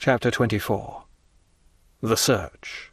Chapter 24. The Search.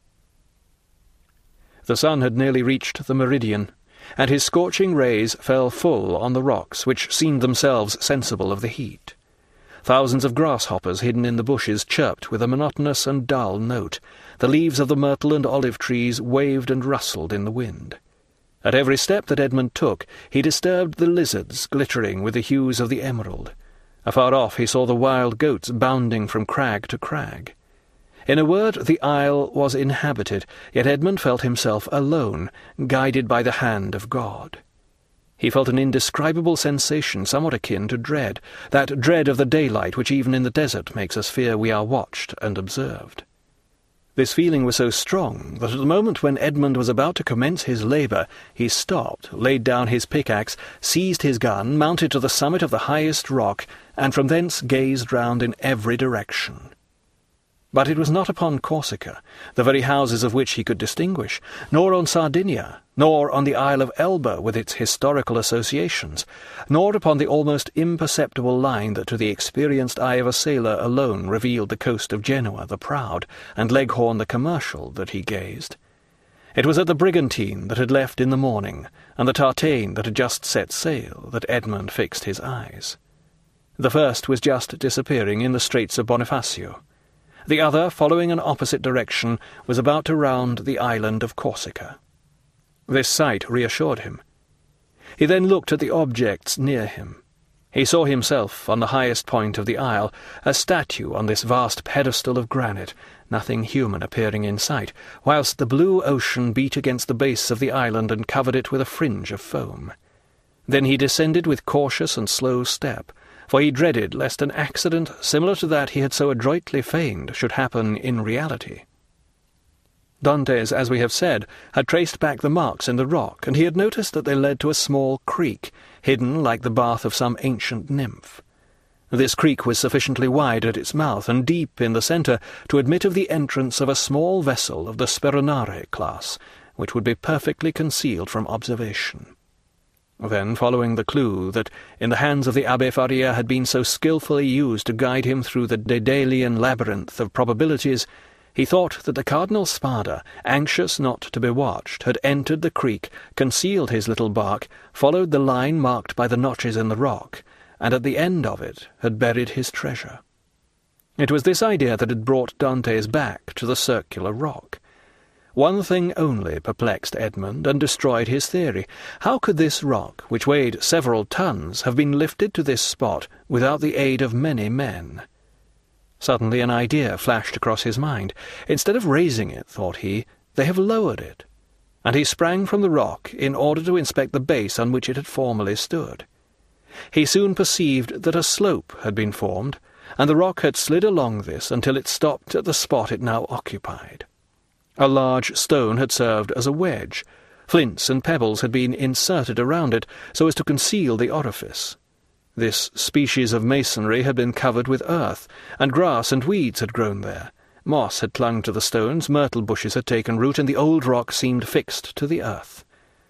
The sun had nearly reached the meridian, and his scorching rays fell full on the rocks, which seemed themselves sensible of the heat. Thousands of grasshoppers hidden in the bushes chirped with a monotonous and dull note. The leaves of the myrtle and olive trees waved and rustled in the wind. At every step that Edmund took, he disturbed the lizards glittering with the hues of the emerald. Afar off he saw the wild goats bounding from crag to crag. In a word, the isle was inhabited, yet Edmund felt himself alone, guided by the hand of God. He felt an indescribable sensation somewhat akin to dread, that dread of the daylight which even in the desert makes us fear we are watched and observed. This feeling was so strong that at the moment when Edmund was about to commence his labour, he stopped, laid down his pickaxe, seized his gun, mounted to the summit of the highest rock, and from thence gazed round in every direction. But it was not upon Corsica, the very houses of which he could distinguish, nor on Sardinia, nor on the Isle of Elba with its historical associations, nor upon the almost imperceptible line that to the experienced eye of a sailor alone revealed the coast of Genoa the proud, and Leghorn the commercial, that he gazed. It was at the brigantine that had left in the morning, and the tartane that had just set sail, that Edmund fixed his eyes. The first was just disappearing in the Straits of Bonifacio. The other, following an opposite direction, was about to round the island of Corsica. This sight reassured him. He then looked at the objects near him. He saw himself on the highest point of the isle, a statue on this vast pedestal of granite, nothing human appearing in sight, whilst the blue ocean beat against the base of the island and covered it with a fringe of foam. Then he descended with cautious and slow step, for he dreaded lest an accident similar to that he had so adroitly feigned should happen in reality. Dantès, as we have said, had traced back the marks in the rock, and he had noticed that they led to a small creek, hidden like the bath of some ancient nymph. This creek was sufficiently wide at its mouth and deep in the centre to admit of the entrance of a small vessel of the Speronare class, which would be perfectly concealed from observation. Then, following the clue that in the hands of the Abbé Faria had been so skilfully used to guide him through the Daedalian labyrinth of probabilities, he thought that the Cardinal Spada, anxious not to be watched, had entered the creek, concealed his little bark, followed the line marked by the notches in the rock, and at the end of it had buried his treasure. It was this idea that had brought Dantès back to the circular rock. One thing only perplexed Edmund and destroyed his theory. How could this rock, which weighed several tons, have been lifted to this spot without the aid of many men? Suddenly an idea flashed across his mind. Instead of raising it, thought he, they have lowered it. And he sprang from the rock in order to inspect the base on which it had formerly stood. He soon perceived that a slope had been formed, and the rock had slid along this until it stopped at the spot it now occupied. A large stone had served as a wedge. Flints and pebbles had been inserted around it so as to conceal the orifice. This species of masonry had been covered with earth, and grass and weeds had grown there. Moss had clung to the stones, myrtle bushes had taken root, and the old rock seemed fixed to the earth.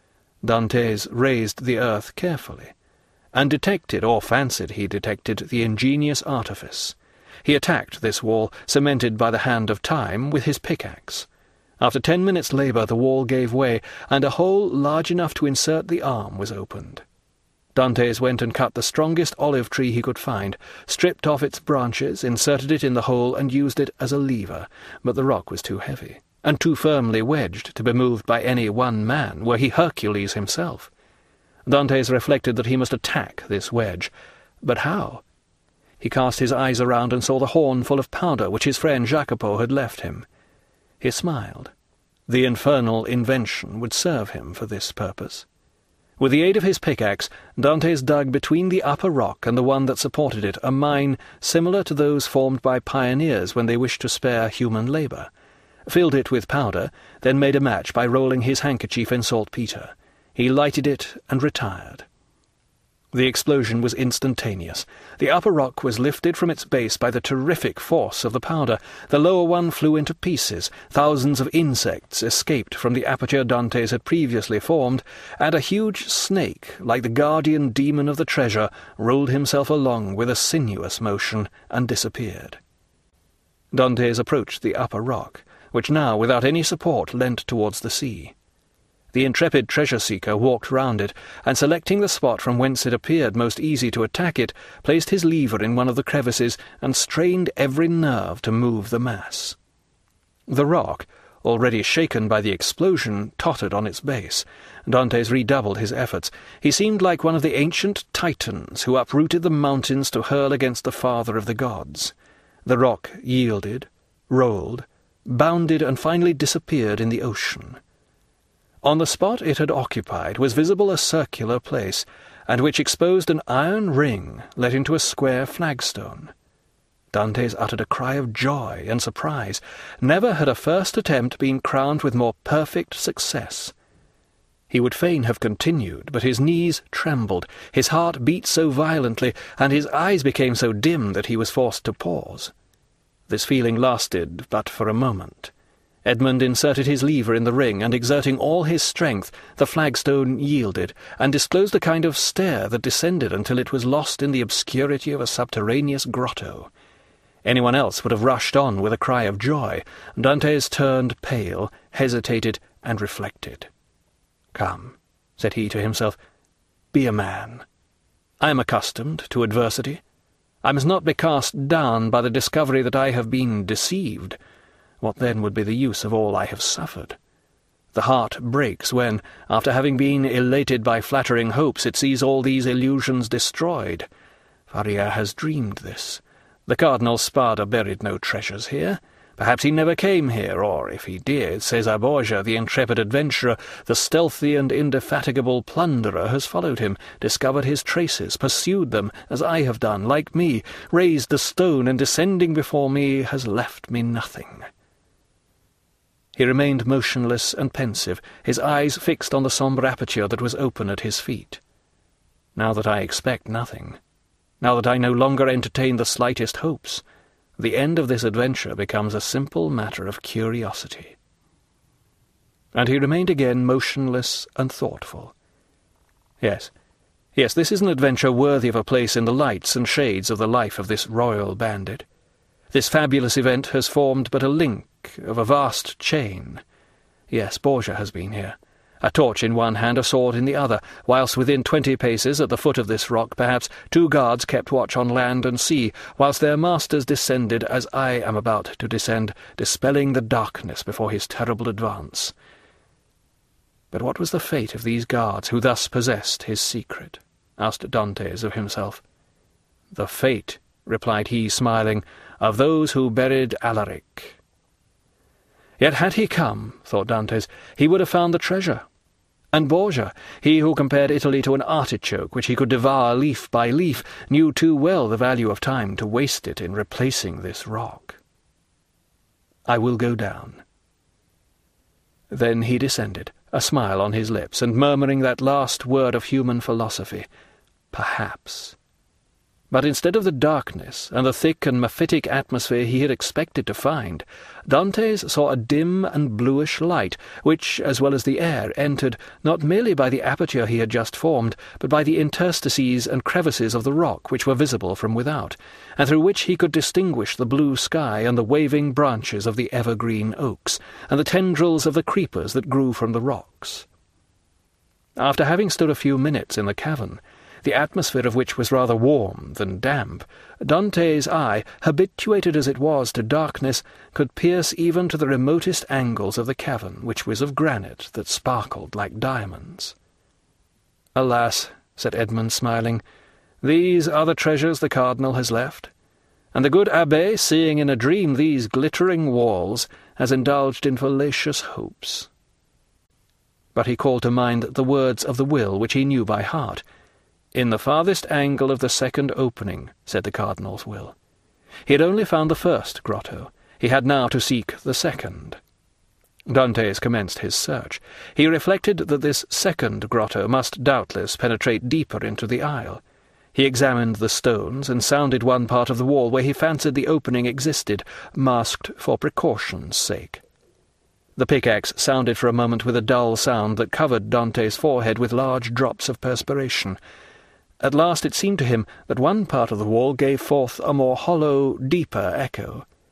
Dantès raised the earth carefully, and detected, or fancied he detected, the ingenious artifice. He attacked this wall, cemented by the hand of time, with his pickaxe. After 10 minutes' labour the wall gave way, and a hole large enough to insert the arm was opened. Dantès went and cut the strongest olive tree he could find, stripped off its branches, inserted it in the hole, and used it as a lever, but the rock was too heavy, and too firmly wedged to be moved by any one man, were he Hercules himself. Dantès reflected that he must attack this wedge. But how? He cast his eyes around and saw the horn full of powder which his friend Jacopo had left him. He smiled. The infernal invention would serve him for this purpose. With the aid of his pickaxe, Dantès dug between the upper rock and the one that supported it a mine similar to those formed by pioneers when they wished to spare human labour, filled it with powder, then made a match by rolling his handkerchief in saltpetre. He lighted it and retired. The explosion was instantaneous. The upper rock was lifted from its base by the terrific force of the powder. The lower one flew into pieces. Thousands of insects escaped from the aperture Dantès had previously formed, and a huge snake, like the guardian demon of the treasure, rolled himself along with a sinuous motion and disappeared. Dantes approached the upper rock, which now, without any support, leant towards the sea. The intrepid treasure-seeker walked round it, and selecting the spot from whence it appeared most easy to attack it, placed his lever in one of the crevices and strained every nerve to move the mass. The rock, already shaken by the explosion, tottered on its base. Dantes redoubled his efforts. He seemed like one of the ancient Titans who uprooted the mountains to hurl against the father of the gods. The rock yielded, rolled, bounded, and finally disappeared in the ocean. On the spot it had occupied was visible a circular place, and which exposed an iron ring let into a square flagstone. Dantes uttered a cry of joy and surprise. Never had a first attempt been crowned with more perfect success. He would fain have continued, but his knees trembled, his heart beat so violently, and his eyes became so dim that he was forced to pause. This feeling lasted but for a moment. Edmund inserted his lever in the ring, and exerting all his strength, the flagstone yielded, and disclosed a kind of stair that descended until it was lost in the obscurity of a subterraneous grotto. Anyone else would have rushed on with a cry of joy. Dantes turned pale, hesitated, and reflected. "Come," said he to himself, "be a man. I am accustomed to adversity. I must not be cast down by the discovery that I have been deceived. What then would be the use of all I have suffered? The heart breaks when, after having been elated by flattering hopes, it sees all these illusions destroyed. Faria has dreamed this. The Cardinal Spada buried no treasures here. Perhaps he never came here, or, if he did, Cesar Borgia, the intrepid adventurer, the stealthy and indefatigable plunderer, has followed him, discovered his traces, pursued them, as I have done, like me, raised the stone, and descending before me, has left me nothing." He remained motionless and pensive, his eyes fixed on the sombre aperture that was open at his feet. "Now that I expect nothing, now that I no longer entertain the slightest hopes, the end of this adventure becomes a simple matter of curiosity." And he remained again motionless and thoughtful. Yes, this is an adventure worthy of a place in the lights and shades of the life of this royal bandit. This fabulous event has formed but a link of a vast chain. Yes, Borgia has been here, a torch in one hand, a sword in the other, whilst within 20 paces at the foot of this rock, perhaps, 2 guards kept watch on land and sea, whilst their masters descended as I am about to descend, dispelling the darkness before his terrible advance. But what was the fate of these guards who thus possessed his secret? Asked Dantes of himself. "The fate," replied he, smiling, "of those who buried Alaric." Yet had he come, thought Dantes, he would have found the treasure. And Borgia, he who compared Italy to an artichoke which he could devour leaf by leaf, knew too well the value of time to waste it in replacing this rock. "I will go down." Then he descended, a smile on his lips, and murmuring that last word of human philosophy, "Perhaps." But instead of the darkness and the thick and mephitic atmosphere he had expected to find, Dantes saw a dim and bluish light, which, as well as the air, entered not merely by the aperture he had just formed, but by the interstices and crevices of the rock which were visible from without, and through which he could distinguish the blue sky and the waving branches of the evergreen oaks, and the tendrils of the creepers that grew from the rocks. After having stood a few minutes in the cavern, the atmosphere of which was rather warm than damp, Dantes' eye, habituated as it was to darkness, could pierce even to the remotest angles of the cavern, which was of granite that sparkled like diamonds. "Alas," said Edmund, smiling, "these are the treasures the Cardinal has left, and the good Abbé, seeing in a dream these glittering walls, has indulged in fallacious hopes." But he called to mind the words of the will which he knew by heart. "In the farthest angle of the second opening," said the Cardinal's will. He had only found the first grotto. He had now to seek the second. Dantes commenced his search. He reflected that this second grotto must doubtless penetrate deeper into the aisle. He examined the stones and sounded one part of the wall where he fancied the opening existed, masked for precaution's sake. The pickaxe sounded for a moment with a dull sound that covered Dantes' forehead with large drops of perspiration. At last it seemed to him that one part of the wall gave forth a more hollow, deeper echo.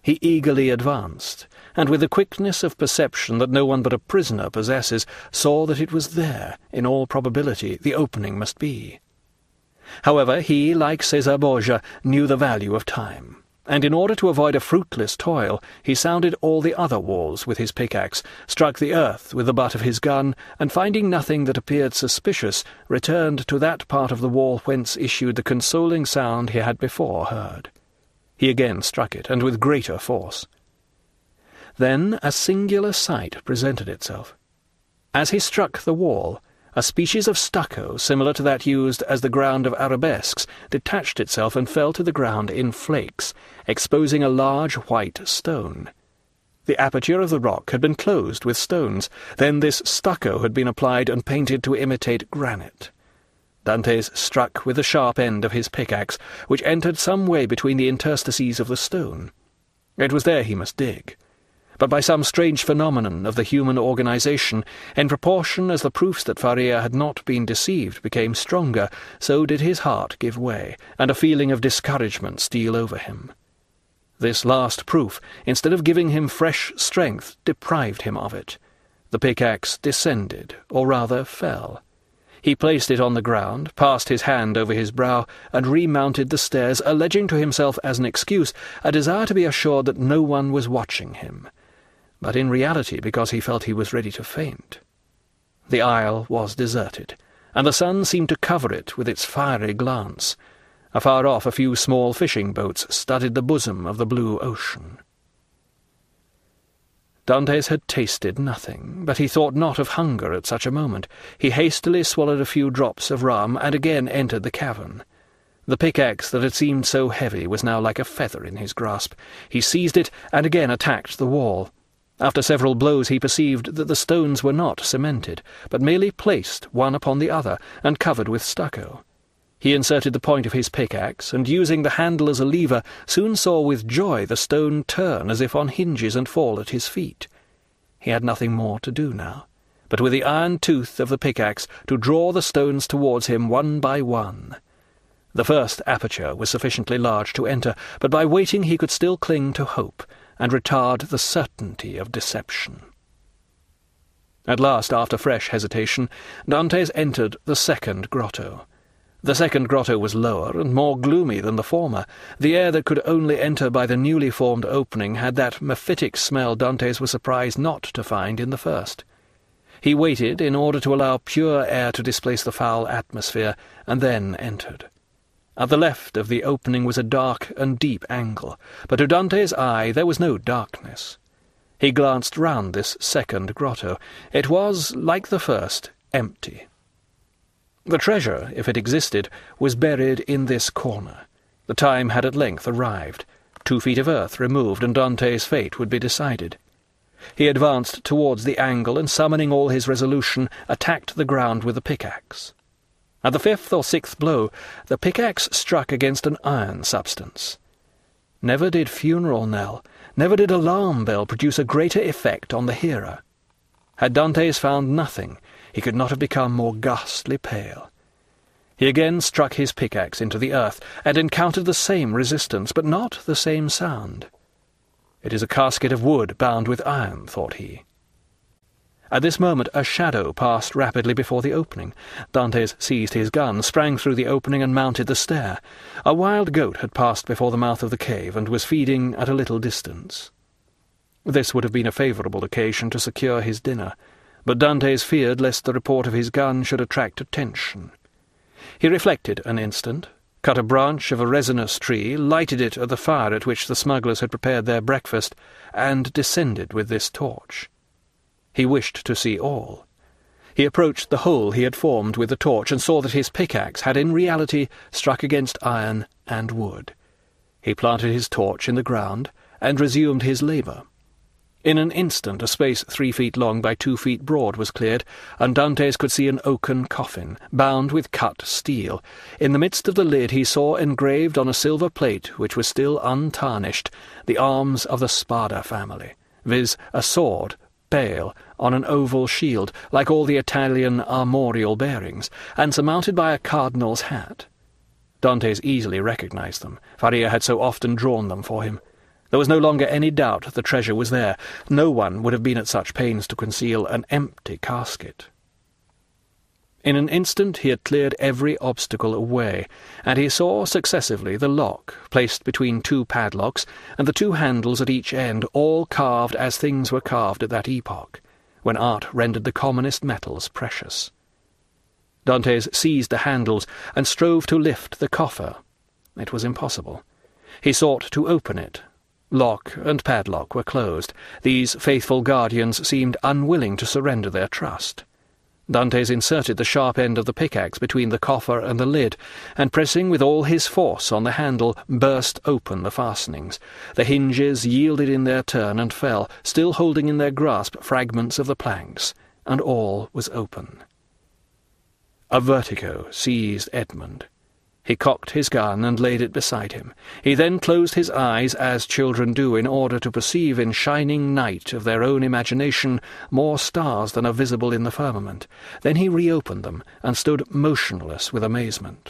He eagerly advanced, and with the quickness of perception that no one but a prisoner possesses, saw that it was there, in all probability, the opening must be. However, he, like Cesar Borgia, knew the value of time, and in order to avoid a fruitless toil, he sounded all the other walls with his pickaxe, struck the earth with the butt of his gun, and finding nothing that appeared suspicious, returned to that part of the wall whence issued the consoling sound he had before heard. He again struck it, and with greater force. Then a singular sight presented itself. As he struck the wall, a species of stucco, similar to that used as the ground of arabesques, detached itself and fell to the ground in flakes, exposing a large white stone. The aperture of the rock had been closed with stones. Then this stucco had been applied and painted to imitate granite. Dantès struck with the sharp end of his pickaxe, which entered some way between the interstices of the stone. It was there he must dig. But by some strange phenomenon of the human organization, in proportion as the proofs that Faria had not been deceived became stronger, so did his heart give way, and a feeling of discouragement steal over him. This last proof, instead of giving him fresh strength, deprived him of it. The pickaxe descended, or rather fell. He placed it on the ground, passed his hand over his brow, and remounted the stairs, alleging to himself as an excuse a desire to be assured that no one was watching him, but in reality because he felt he was ready to faint. The isle was deserted, and the sun seemed to cover it with its fiery glance. Afar off a few small fishing boats studded the bosom of the blue ocean. Dantès had tasted nothing, but he thought not of hunger at such a moment. He hastily swallowed a few drops of rum, and again entered the cavern. The pickaxe that had seemed so heavy was now like a feather in his grasp. He seized it, and again attacked the wall. After several blows he perceived that the stones were not cemented, but merely placed one upon the other, and covered with stucco. He inserted the point of his pickaxe, and using the handle as a lever, soon saw with joy the stone turn as if on hinges and fall at his feet. He had nothing more to do now, but with the iron tooth of the pickaxe to draw the stones towards him one by one. The first aperture was sufficiently large to enter, but by waiting he could still cling to hope, and retard the certainty of deception. At last, after fresh hesitation, Dantès entered the second grotto. The second grotto was lower and more gloomy than the former. The air that could only enter by the newly formed opening had that mephitic smell Dantès was surprised not to find in the first. He waited in order to allow pure air to displace the foul atmosphere, and then entered. At the left of the opening was a dark and deep angle, but to Dantès' eye there was no darkness. He glanced round this second grotto. It was, like the first, empty. The treasure, if it existed, was buried in this corner. The time had at length arrived. 2 feet of earth removed, and Dantès' fate would be decided. He advanced towards the angle, and summoning all his resolution, attacked the ground with the pickaxe. At the 5th or 6th blow, the pickaxe struck against an iron substance. Never did funeral knell, never did alarm bell produce a greater effect on the hearer. Had Dantès found nothing, he could not have become more ghastly pale. He again struck his pickaxe into the earth, and encountered the same resistance, but not the same sound. "It is a casket of wood bound with iron," thought he. At this moment a shadow passed rapidly before the opening. Dantès seized his gun, sprang through the opening, and mounted the stair. A wild goat had passed before the mouth of the cave, and was feeding at a little distance. This would have been a favourable occasion to secure his dinner, but Dantès feared lest the report of his gun should attract attention. He reflected an instant, cut a branch of a resinous tree, lighted it at the fire at which the smugglers had prepared their breakfast, and descended with this torch. He wished to see all. He approached the hole he had formed with the torch, and saw that his pickaxe had in reality struck against iron and wood. He planted his torch in the ground, and resumed his labour. In an instant a space 3 feet long by 2 feet broad was cleared, and Dantès could see an oaken coffin, bound with cut steel. In the midst of the lid he saw engraved on a silver plate, which was still untarnished, the arms of the Spada family, viz., a sword, pale, on an oval shield, like all the Italian armorial bearings, and surmounted by a cardinal's hat. Dantès easily recognized them. Faria had so often drawn them for him. There was no longer any doubt the treasure was there. No one would have been at such pains to conceal an empty casket. In an instant he had cleared every obstacle away, and he saw successively the lock, placed between two padlocks, and the two handles at each end, all carved as things were carved at that epoch, when art rendered the commonest metals precious. Dantès seized the handles and strove to lift the coffer. It was impossible. He sought to open it. Lock and padlock were closed. These faithful guardians seemed unwilling to surrender their trust. Dantès inserted the sharp end of the pickaxe between the coffer and the lid, and pressing with all his force on the handle, burst open the fastenings. The hinges yielded in their turn and fell, still holding in their grasp fragments of the planks, and all was open. A vertigo seized Edmund. He cocked his gun and laid it beside him. He then closed his eyes, as children do, in order to perceive in shining night of their own imagination more stars than are visible in the firmament. Then he reopened them, and stood motionless with amazement.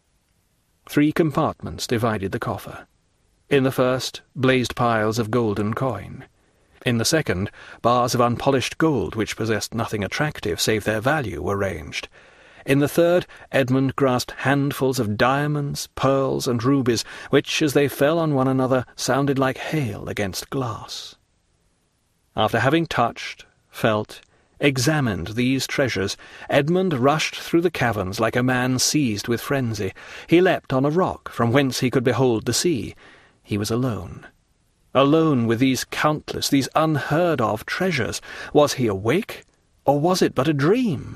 3 compartments divided the coffer. In the first blazed piles of golden coin. In the second, bars of unpolished gold, which possessed nothing attractive save their value, were ranged. In the third, Edmund grasped handfuls of diamonds, pearls, and rubies, which, as they fell on one another, sounded like hail against glass. After having touched, felt, examined these treasures, Edmund rushed through the caverns like a man seized with frenzy. He leapt on a rock, from whence he could behold the sea. He was alone. Alone with these countless, these unheard-of treasures. Was he awake, or was it but a dream?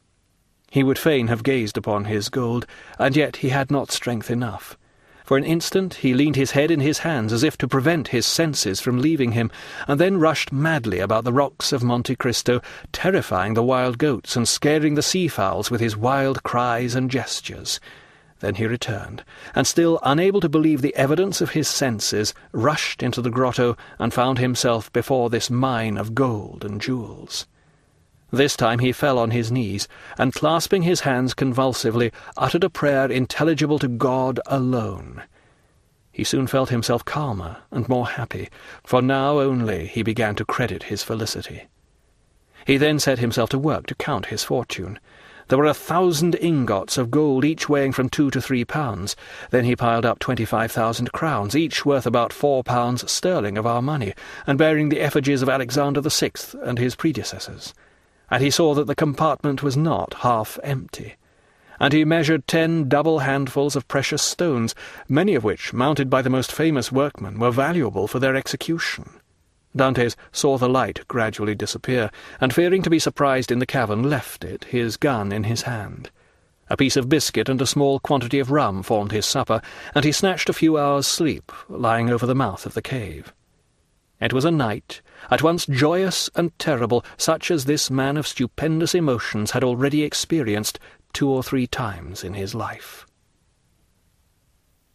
He would fain have gazed upon his gold, and yet he had not strength enough. For an instant he leaned his head in his hands as if to prevent his senses from leaving him, and then rushed madly about the rocks of Monte Cristo, terrifying the wild goats and scaring the sea-fowls with his wild cries and gestures. Then he returned, and still unable to believe the evidence of his senses, rushed into the grotto and found himself before this mine of gold and jewels. This time he fell on his knees, and clasping his hands convulsively, uttered a prayer intelligible to God alone. He soon felt himself calmer and more happy, for now only he began to credit his felicity. He then set himself to work to count his fortune. There were 1,000 ingots of gold, each weighing from 2 to 3 pounds. Then he piled up 25,000 crowns, each worth about 4 pounds sterling of our money, and bearing the effigies of Alexander VI and his predecessors. And he saw that the compartment was not half empty. And he measured 10 double handfuls of precious stones, many of which, mounted by the most famous workmen, were valuable for their execution. Dantès saw the light gradually disappear, and fearing to be surprised in the cavern, left it, his gun in his hand. A piece of biscuit and a small quantity of rum formed his supper, and he snatched a few hours' sleep, lying over the mouth of the cave. It was a night, at once joyous and terrible, such as this man of stupendous emotions had already experienced 2 or 3 times in his life.